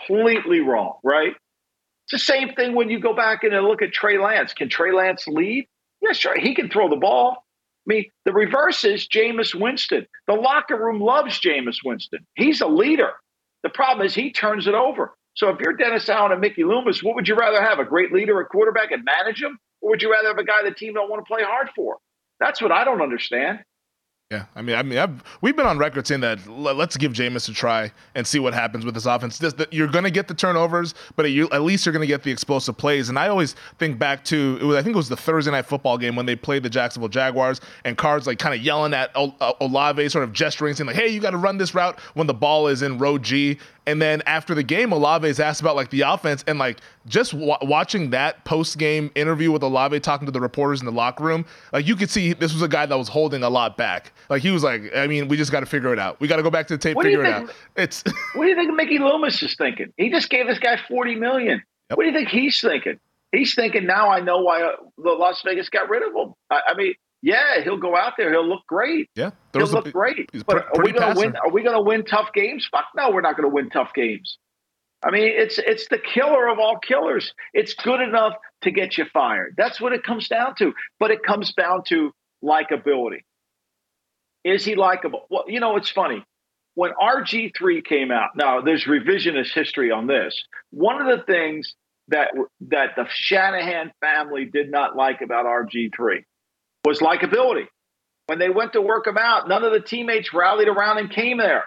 right? It's the same thing when you go back and look at Trey Lance. Can Trey Lance lead? Yeah, sure. He can throw the ball. I mean, the reverse is Jameis Winston. The locker room loves Jameis Winston. He's a leader. The problem is he turns it over. So if you're Dennis Allen and Mickey Loomis, what would you rather have? A great leader at quarterback and manage him? Or would you rather have a guy the team don't want to play hard for? That's what I don't understand. Yeah, I mean, we've been on record saying that let's give Jameis a try and see what happens with this offense. You're going to get the turnovers, but at least you're going to get the explosive plays. And I always think back to I think it was the Thursday night football game when they played the Jacksonville Jaguars, and Carr's like kind of yelling at Olave, sort of gesturing, saying like, "Hey, you got to run this route" when the ball is in row G. And then after the game, Olave is asked about like the offense, and like just watching that post-game interview with Olave talking to the reporters in the locker room, like you could see this was a guy that was holding a lot back. Like he was like, I mean, we just got to figure it out. We got to go back to the tape, figure it out. What do you think Mickey Loomis is thinking? He just gave this guy $40 million. Yep. What do you think he's thinking? He's thinking, now I know why the Las Vegas got rid of him. I mean, yeah, he'll go out there. He'll look great. Yeah, he'll look great. But are we going to win? Are we going to win tough games? Fuck no, we're not going to win tough games. I mean, it's the killer of all killers. It's good enough to get you fired. That's what it comes down to. But it comes down to likability. Is he likable? Well, you know, it's funny. When RG3 came out, now there's revisionist history on this. One of the things that the Shanahan family did not like about RG3 was likability. When they went to work him out, none of the teammates rallied around and came there.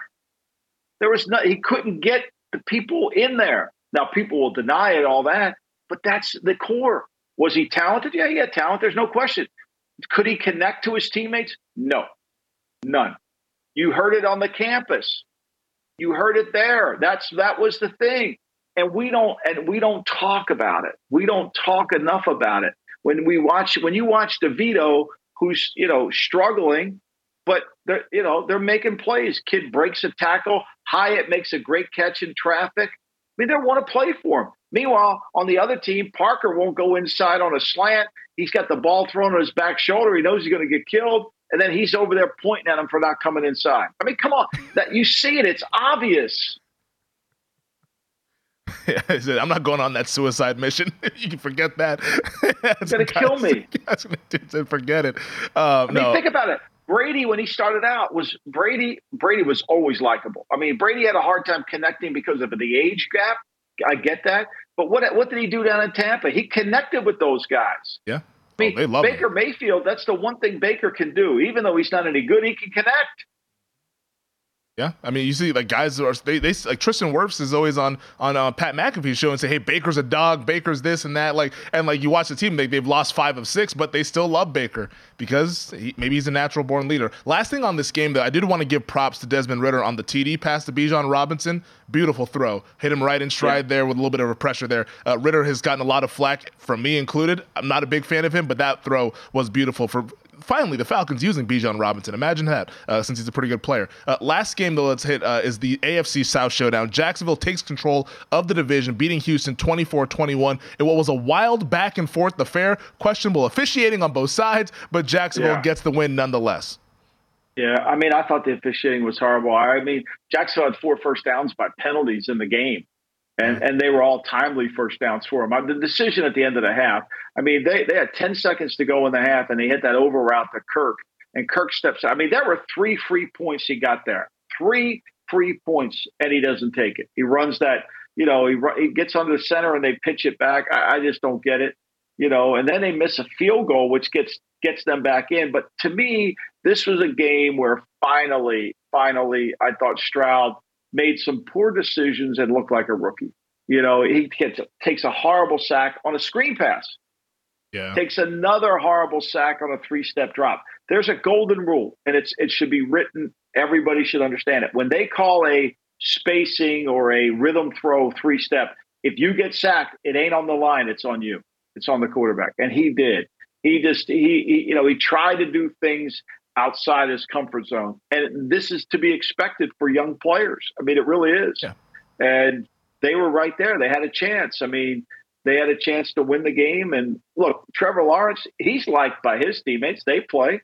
He couldn't get the people in there. Now, people will deny it, all that, but that's the core. Was he talented? Yeah, he had talent. There's no question. Could he connect to his teammates? No, none. You heard it on the campus. You heard it there. That was the thing. And we don't talk about it. We don't talk enough about it. When you watch DeVito who's, struggling, but they're making plays. Kid breaks a tackle. Hyatt makes a great catch in traffic. I mean, they want to play for him. Meanwhile, on the other team, Parker won't go inside on a slant. He's got the ball thrown on his back shoulder. He knows he's going to get killed. And then he's over there pointing at him for not coming inside. I mean, come on. You see it. It's obvious. Yeah, I'm not going on that suicide mission. You can forget that. It's going to kill me. Forget it. Think about it. Brady, when he started out, Brady was always likable. I mean, Brady had a hard time connecting because of the age gap. I get that. But what did he do down in Tampa? He connected with those guys. Yeah. I mean, they love Baker him. Mayfield, that's the one thing Baker can do. Even though he's not any good, he can connect. Yeah, I mean, you see, like guys are they like Tristan Wirfs is always on Pat McAfee's show and say, "Hey, Baker's a dog. Baker's this and that." And you watch the team, they've lost 5 of 6, but they still love Baker because maybe he's a natural born leader. Last thing on this game, though, I did want to give props to Desmond Ridder on the TD pass to Bijan Robinson. Beautiful throw, hit him right in stride there with a little bit of a pressure there. Ridder has gotten a lot of flack from me included. I'm not a big fan of him, but that throw was beautiful for. Finally, the Falcons using Bijan Robinson. Imagine that, since he's a pretty good player. Last game, though, let's hit is the AFC South showdown. Jacksonville takes control of the division, beating Houston 24-21 in what was a wild back-and-forth affair. Questionable officiating on both sides, but Jacksonville gets the win nonetheless. Yeah, I mean, I thought the officiating was horrible. I mean, Jacksonville had 4 first downs by penalties in the game. And they were all timely first downs for him. The decision at the end of the half, I mean, they had 10 seconds to go in the half, and they hit that over route to Kirk. And Kirk steps out. I mean, there were 3 free points he got there. 3 free points, and he doesn't take it. He runs that, he gets under the center, and they pitch it back. I just don't get it. And then they miss a field goal, which gets them back in. But to me, this was a game where finally, I thought Stroud made some poor decisions and looked like a rookie. He takes a horrible sack on a screen pass. Yeah. Takes another horrible sack on a 3-step drop. There's a golden rule, and it should be written. Everybody should understand it. When they call a spacing or a rhythm throw 3-step, if you get sacked, it ain't on the line. It's on you. It's on the quarterback. And he did. He tried to do things outside his comfort zone. And this is to be expected for young players. I mean, it really is. Yeah. And they were right there. They had a chance. I mean, they had a chance to win the game. And look, Trevor Lawrence, he's liked by his teammates. They play.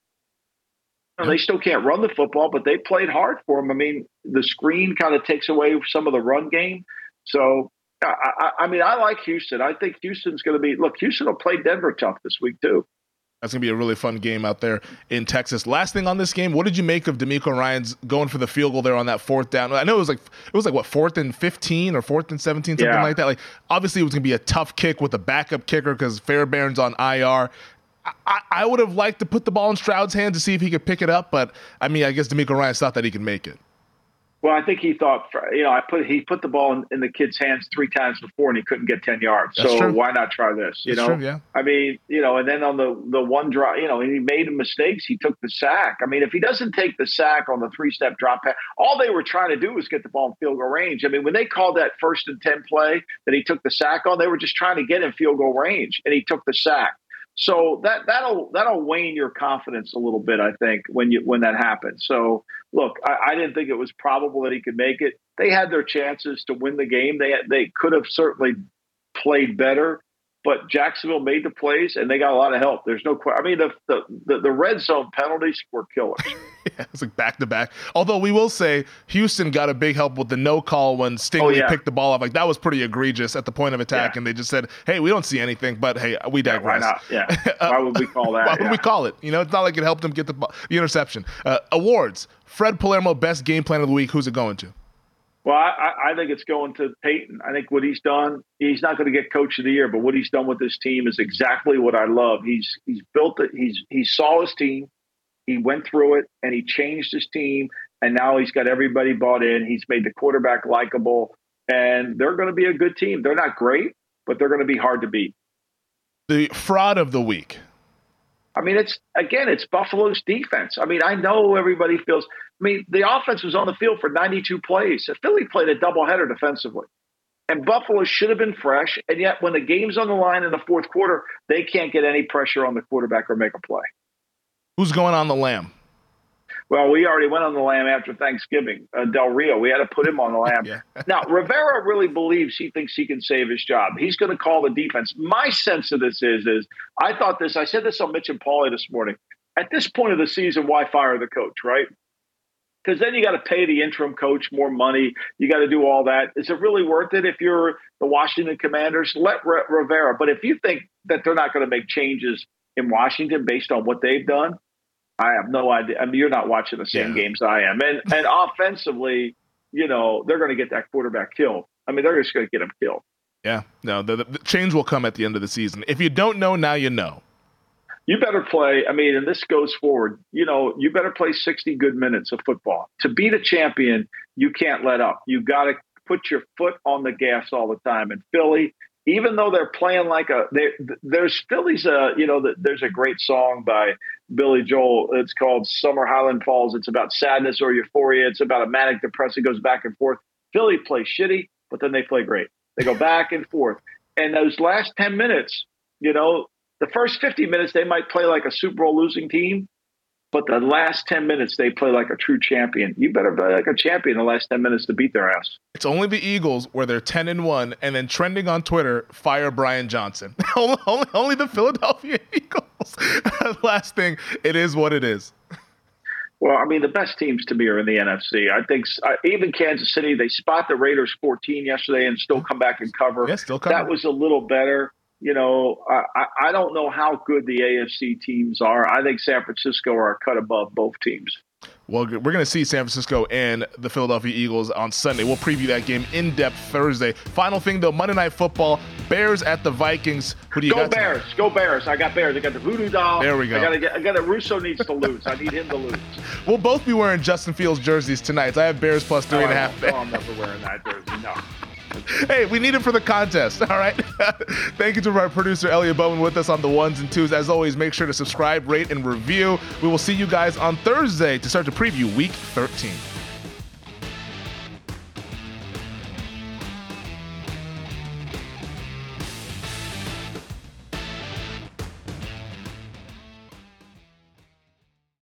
They still can't run the football, but they played hard for him. I mean, the screen kind of takes away some of the run game. So, I mean, I like Houston. I think Houston's going to be – look, Houston will play Denver tough this week too. That's going to be a really fun game out there in Texas. Last thing on this game, what did you make of DeMeco Ryans going for the field goal there on that 4th down? I know it was like what, 4th and 15 or 4th and 17, something like that. Like, obviously, it was going to be a tough kick with a backup kicker because Fairbairn's on IR. I would have liked to put the ball in Stroud's hands to see if he could pick it up, but I mean, I guess DeMeco Ryans thought that he could make it. Well, I think he thought, he put the ball in the kid's hands 3 times before and he couldn't get 10 yards. That's so true. Why not try this? That's true, yeah. I mean, and then on the one drop, he made mistakes. He took the sack. I mean, if he doesn't take the sack on the 3-step drop pass, all they were trying to do was get the ball in field goal range. I mean, when they called that 1st and 10 play that he took the sack on, they were just trying to get in field goal range, and he took the sack. So that'll wane your confidence a little bit, I think, when that happens. So look, I didn't think it was probable that he could make it. They had their chances to win the game. They could have certainly played better, but Jacksonville made the plays and they got a lot of help. There's no question. I mean, the red zone penalties were killers. Yeah, it's like back to back. Although we will say Houston got a big help with the no call when Stingley picked the ball up. Like that was pretty egregious at the point of attack, and they just said, "Hey, we don't see anything, but hey, we digress." Why not? Yeah. Why would we call that? Why would we call it? It's not like it helped him get the interception. Awards: Fred Palermo, best game plan of the week. Who's it going to? Well, I think it's going to Peyton. I think what he's done, he's not going to get coach of the year, but what he's done with this team is exactly what I love. He's built it. He saw his team. He went through it and he changed his team. And now he's got everybody bought in. He's made the quarterback likable and they're going to be a good team. They're not great, but they're going to be hard to beat. The fraud of the week. I mean, it's Buffalo's defense. I mean, I know everybody feels, the offense was on the field for 92 plays. Philly played a doubleheader defensively. And Buffalo should have been fresh. And yet when the game's on the line in the 4th quarter, they can't get any pressure on the quarterback or make a play. Who's going on the lamb? Well, we already went on the lamb after Thanksgiving. Del Rio, we had to put him on the lamb. Yeah. Now, Rivera really believes he thinks he can save his job. He's going to call the defense. My sense of this is I said this on Mitch and Paulie this morning. At this point of the season, why fire the coach, right? Because then you got to pay the interim coach more money. You got to do all that. Is it really worth it if you're the Washington Commanders? Let Rivera. But if you think that they're not going to make changes in Washington based on what they've done, I have no idea. I mean, you're not watching the same games I am. And offensively, they're going to get that quarterback killed. I mean, they're just going to get him killed. Yeah. No, the change will come at the end of the season. If you don't know, now you know. You better play. I mean, and this goes forward. You better play 60 good minutes of football. To be the champion, you can't let up. You got to put your foot on the gas all the time. And Philly, even though they're playing there's Philly's there's a great song by Billy Joel. It's called Summer Highland Falls. It's about sadness or euphoria. It's about a manic depressive, goes back and forth. Philly plays shitty, but then they play great. They go back and forth. And those last 10 minutes, the first 50 minutes, they might play like a Super Bowl losing team, but the last 10 minutes, they play like a true champion. You better play like a champion the last 10 minutes to beat their ass. It's only the Eagles where they're 10-1 and then trending on Twitter, fire Brian Johnson. only the Philadelphia Eagles. Last thing, it is what it is. Well, I mean, the best teams to me are in the NFC. I think even Kansas City, they spot the Raiders 14 yesterday and still come back and cover. Yeah, still cover. That was a little better. I don't know how good the AFC teams are. I think San Francisco are a cut above both teams. Well, we're going to see San Francisco and the Philadelphia Eagles on Sunday. We'll preview that game in depth Thursday. Final thing, though, Monday Night Football, Bears at the Vikings. Who do you got? Go Bears. Go Bears. I got Bears. I got the voodoo doll. There we go. I got Russo needs to lose. I need him to lose. We'll both be wearing Justin Fields jerseys tonight. I have Bears plus 3.5. No, I'm never wearing that jersey. No. Hey, we need it for the contest, all right? Thank you to our producer, Elliot Bowman, with us on the ones and twos. As always, make sure to subscribe, rate, and review. We will see you guys on Thursday to start to preview Week 13.